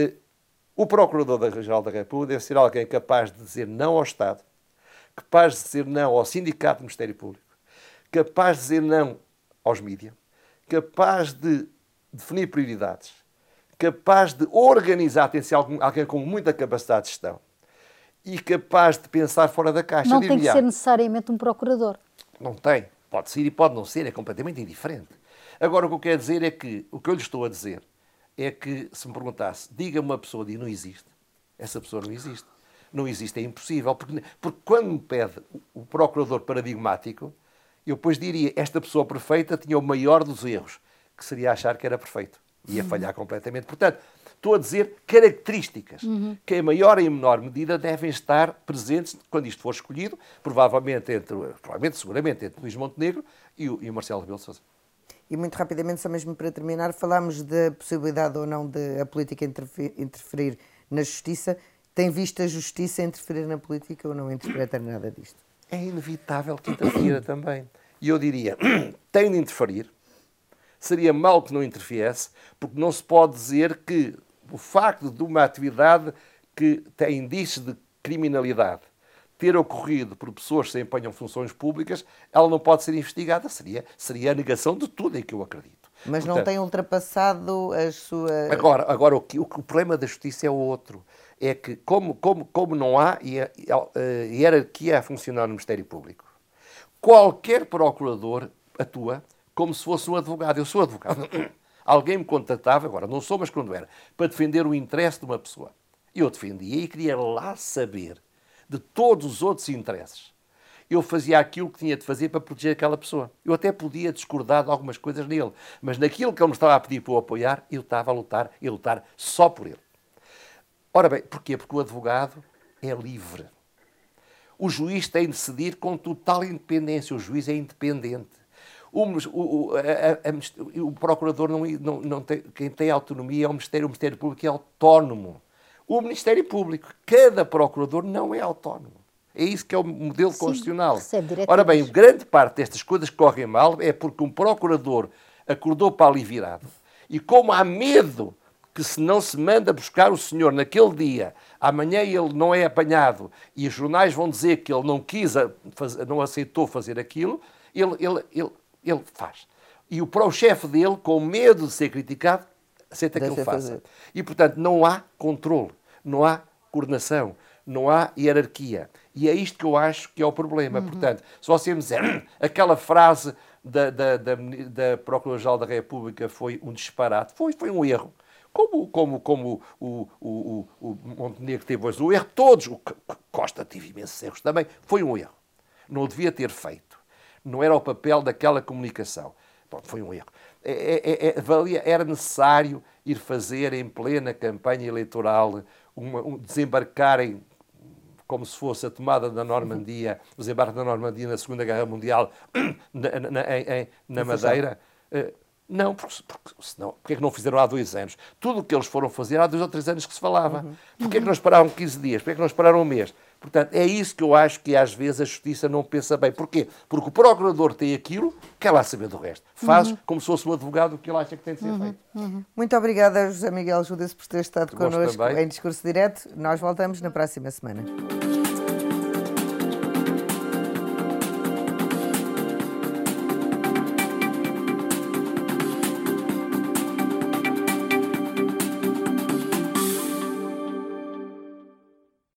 o Procurador-Geral da República deve ser alguém capaz de dizer não ao Estado, capaz de dizer não ao Sindicato do Ministério Público, capaz de dizer não aos mídias, capaz de definir prioridades, capaz de organizar, tem de ser alguém com muita capacidade de gestão e capaz de pensar fora da caixa. Não tem que ser necessariamente um procurador. Não tem. Pode ser e pode não ser, é completamente indiferente. Agora, o que eu quero dizer é que, o que eu lhe estou a dizer é que, se me perguntasse, diga-me uma pessoa e não existe, essa pessoa não existe. Não existe, é impossível, porque quando me pede o procurador paradigmático, eu depois diria: esta pessoa perfeita tinha o maior dos erros, que seria achar que era perfeito. Ia falhar completamente. Portanto, estou a dizer características que, em maior e em menor medida, devem estar presentes quando isto for escolhido, seguramente, entre Luís Montenegro e o Marcelo Rebelo de Sousa. E muito rapidamente, só mesmo para terminar, falámos da possibilidade ou não de a política interferir na justiça. Tem visto a justiça interferir na política ou não interpreta nada disto? É inevitável que interfira também. E eu diria, tem de interferir. Seria mal que não interfiesse, porque não se pode dizer que o facto de uma atividade que tem indícios de criminalidade ter ocorrido por pessoas que desempenham funções públicas, ela não pode ser investigada. Seria a negação de tudo em que eu acredito. Mas portanto, não tem ultrapassado as suas... Agora o problema da justiça é outro. é que, como não há hierarquia a funcionar no Ministério Público, qualquer procurador atua como se fosse um advogado. Eu sou advogado. Alguém me contratava, agora não sou, mas quando era, para defender o interesse de uma pessoa. Eu defendia e queria lá saber de todos os outros interesses. Eu fazia aquilo que tinha de fazer para proteger aquela pessoa. Eu até podia discordar de algumas coisas nele, mas naquilo que ele me estava a pedir para o apoiar, eu estava a lutar só por ele. Ora bem, porquê? Porque o advogado é livre. O juiz tem de decidir com total independência. O juiz é independente. O procurador não tem, quem tem autonomia é o Ministério Público é autónomo. O Ministério Público, cada procurador não é autónomo. É isso que é o modelo constitucional. Ora bem, grande parte destas coisas que correm mal é porque um procurador acordou para ali virado e como há medo que se não se manda buscar o senhor naquele dia, amanhã ele não é apanhado e os jornais vão dizer que ele não aceitou fazer aquilo, ele faz. E o chefe dele, com medo de ser criticado, aceita que ele faça. E, portanto, não há controle, não há coordenação, não há hierarquia. E é isto que eu acho que é o problema. Portanto, se você me dizer aquela frase da Procuradora-Geral da República foi um disparate, foi um erro. Como o Montenegro teve hoje um erro, todos, o Costa teve imensos erros também, foi um erro. Não o devia ter feito. Não era o papel daquela comunicação. Pronto, foi um erro. Era necessário ir fazer em plena campanha eleitoral, desembarcarem como se fosse a tomada da Normandia, o desembarque da Normandia na Segunda Guerra Mundial na Madeira. Não, porque senão, porque é que não fizeram há 2 anos? Tudo o que eles foram fazer há 2 ou 3 anos que se falava. Porque é que não esperaram 15 dias? Porque é que não esperaram um mês? Portanto, é isso que eu acho que às vezes a Justiça não pensa bem. Porquê? Porque o Procurador tem aquilo, quer lá saber do resto. Faz como se fosse um advogado o que ele acha que tem de ser feito. Muito obrigada, José Miguel Judas, por ter estado connosco em Discurso Direto. Nós voltamos na próxima semana.